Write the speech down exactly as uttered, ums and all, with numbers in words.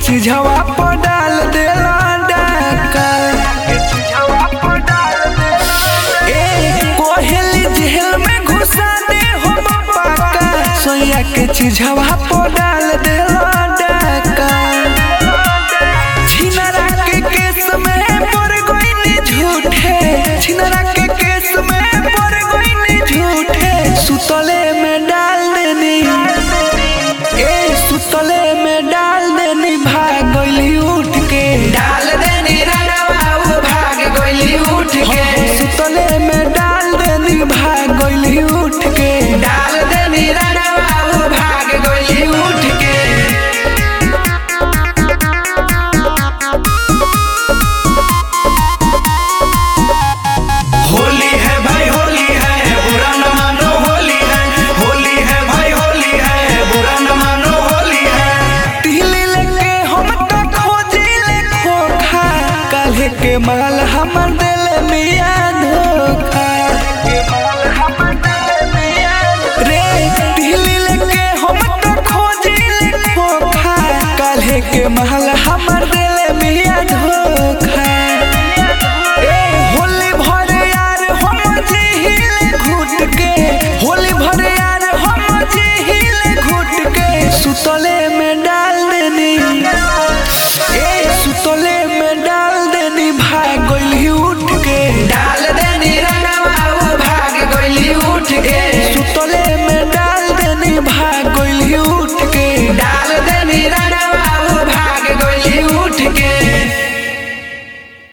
चिझवा पर डाल देला डाका। ए कोहेली जेल में घुसा दे हो पाका, सोया के चिझवा पर डाल देला डाका। छिनरा के केस में पड़ गइनी झूठे, छिनरा के केस में पड़ गइनी झूठे। सुतले में डाल देनी, ए सुतले में डाल देनी, भाग गइली उठ के, डाल देनी रंगवा उ भाग गइली उठ के। सुतले में डाल देनी, भाग गइली उठ के, डाल देनी रंगवा उ भाग गइली उठ के। होली है भाई होली है, बुरा न मानो होली है। होली है भाई होली है, बुरा न मानो होली है। तिली लेके हम तो खोजिले खोखा, काल्हे के माल हमर दिल मिया धोखा। रे तिली लेके हम तो खोजिले खोखा, काल्हे के माल